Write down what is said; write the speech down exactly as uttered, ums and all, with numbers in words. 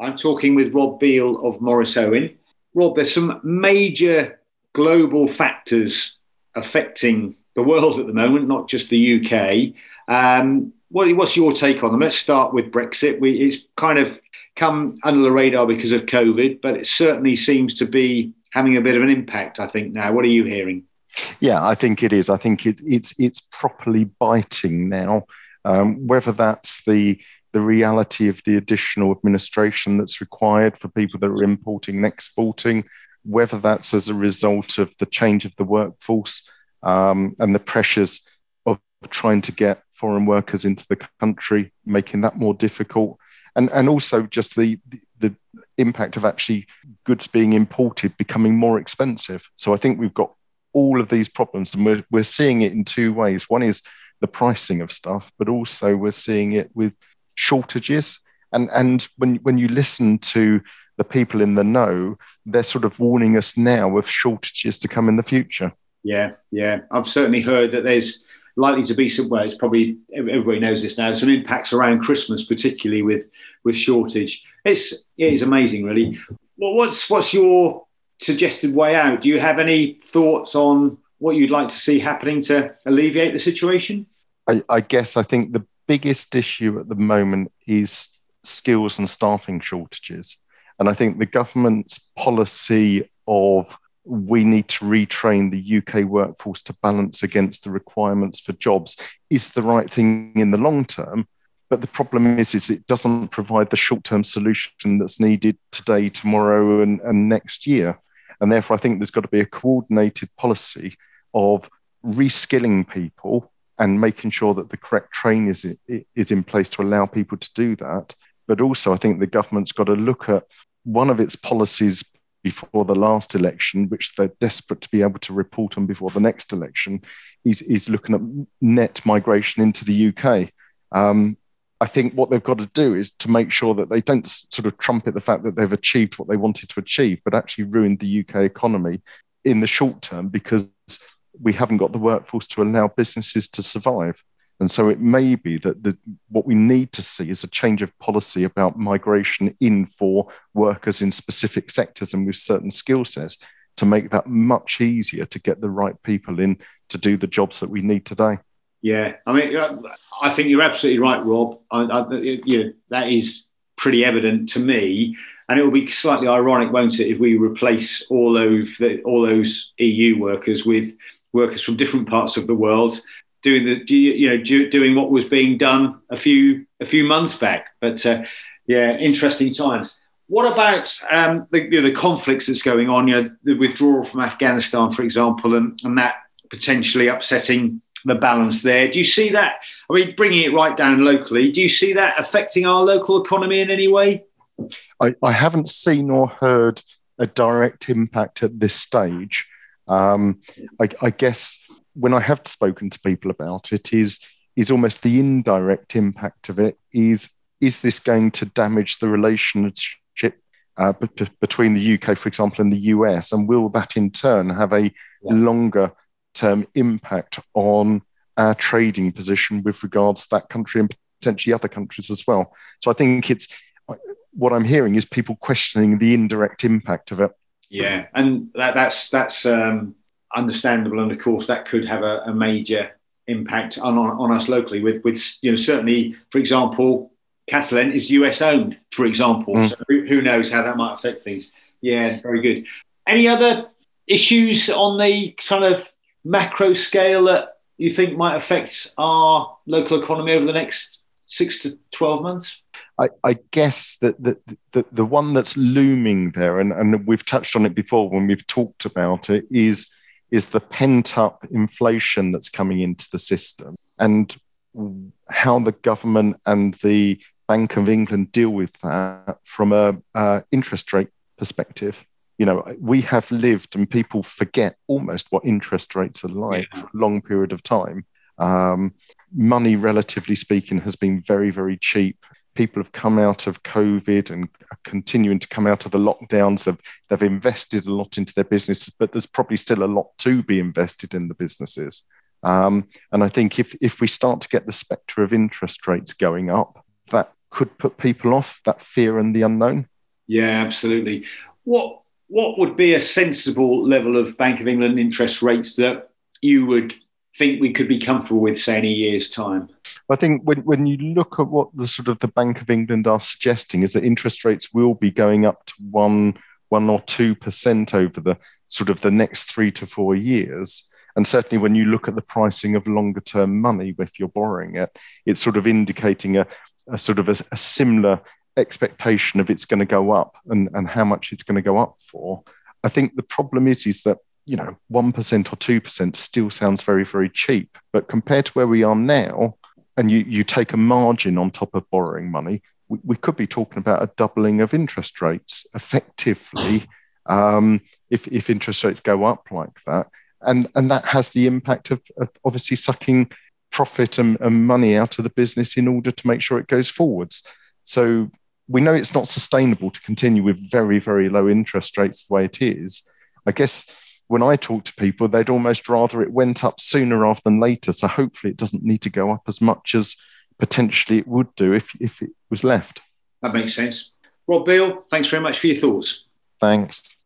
I'm talking with Rob Beale of Morris Owen. Rob, there's some major global factors affecting the world at the moment, not just the U K. Um, what, what's your take on them? Let's start with Brexit. We, it's kind of come under the radar because of COVID, but it certainly seems to be having a bit of an impact, I think, now. What are you hearing? Yeah, I think it is. I think it, it's it's properly biting now. Um, whether that's the the reality of the additional administration that's required for people that are importing and exporting, whether that's as a result of the change of the workforce um, and the pressures of trying to get foreign workers into the country, making that more difficult, and and also just the the, the impact of actually goods being imported becoming more expensive. So I think we've got all of these problems, and we're we're seeing it in two ways. One is the pricing of stuff, but also we're seeing it with shortages. And and when when you listen to the people in the know, they're sort of warning us now of shortages to come in the future. Yeah, yeah. I've certainly heard that there's likely to be some, well, it's probably, everybody knows this now, some impacts around Christmas, particularly with, with shortage. It's, it is amazing, really. Well, what's, what's your suggested way out? Do you have any thoughts on what you'd like to see happening to alleviate the situation? I, I guess I think the biggest issue at the moment is skills and staffing shortages. And I think the government's policy of we need to retrain the U K workforce to balance against the requirements for jobs is the right thing in the long term. But the problem is, is it doesn't provide the short-term solution that's needed today, tomorrow, and, and next year. And therefore, I think there's got to be a coordinated policy of reskilling people and making sure that the correct training is, is in place to allow people to do that. But also, I think the government's got to look at one of its policies before the last election, which they're desperate to be able to report on before the next election, is, is looking at net migration into the U K. Um, I think what they've got to do is to make sure that they don't sort of trumpet the fact that they've achieved what they wanted to achieve, but actually ruined the U K economy in the short term because we haven't got the workforce to allow businesses to survive. And so it may be that the, what we need to see is a change of policy about migration in for workers in specific sectors and with certain skill sets to make that much easier to get the right people in to do the jobs that we need today. Yeah, I mean, I think you're absolutely right, Rob. I, I, you know, that is pretty evident to me. And it will be slightly ironic, won't it, if we replace all those all those E U workers with workers from different parts of the world doing the you know doing what was being done a few a few months back. But uh, yeah, interesting times. What about um, the, you know, the conflicts that's going on? You know, the withdrawal from Afghanistan, for example, and, and that potentially upsetting the balance there. Do you see that? I mean, bringing it right down locally, do you see that affecting our local economy in any way? I, I haven't seen or heard a direct impact at this stage. Um, I, I guess when I have spoken to people about it, is is almost the indirect impact of it. Is is this going to damage the relationship uh, b- between the U K, for example, and the U S, and will that in turn have a yeah. longer term impact on our trading position with regards to that country and potentially other countries as well? So I think it's what I'm hearing is people questioning the indirect impact of it. Yeah, and that, that's that's um, understandable, and of course that could have a, a major impact on, on on us locally. With with you know certainly, for example, Catalent is U S owned, for example. Mm. So who, who knows how that might affect things? Yeah, very good. Any other issues on the kind of macro scale that you think might affect our local economy over the next six to twelve months? I, I guess that the, the, the one that's looming there, and, and we've touched on it before when we've talked about it, is, is the pent-up inflation that's coming into the system and how the government and the Bank of England deal with that from a uh, interest rate perspective. You know, we have lived, and people forget almost what interest rates are like yeah. for a long period of time. Um, money, relatively speaking, has been very, very cheap. People have come out of COVID and are continuing to come out of the lockdowns. They've, they've invested a lot into their businesses, but there's probably still a lot to be invested in the businesses. Um, and I think if, if we start to get the spectre of interest rates going up, that could put people off, that fear and the unknown. Yeah, absolutely. What what would be a sensible level of Bank of England interest rates that you would think we could be comfortable with, say, in a year's time? I think when, when you look at what the sort of the Bank of England are suggesting is that interest rates will be going up to one one or two percent over the sort of the next three to four years. And certainly when you look at the pricing of longer term money, if you're borrowing it, it's sort of indicating a, a sort of a, a similar expectation of it's going to go up and, and how much it's going to go up for. I think the problem is, is that, you know, one percent or two percent still sounds very, very cheap. But compared to where we are now, and you, you take a margin on top of borrowing money, we, we could be talking about a doubling of interest rates effectively um, if, if interest rates go up like that. And, and that has the impact of, of obviously sucking profit and, and money out of the business in order to make sure it goes forwards. So we know it's not sustainable to continue with very, very low interest rates the way it is. I guess when I talk to people, they'd almost rather it went up sooner rather than later. So hopefully it doesn't need to go up as much as potentially it would do if, if it was left. That makes sense. Rob Beale, thanks very much for your thoughts. Thanks.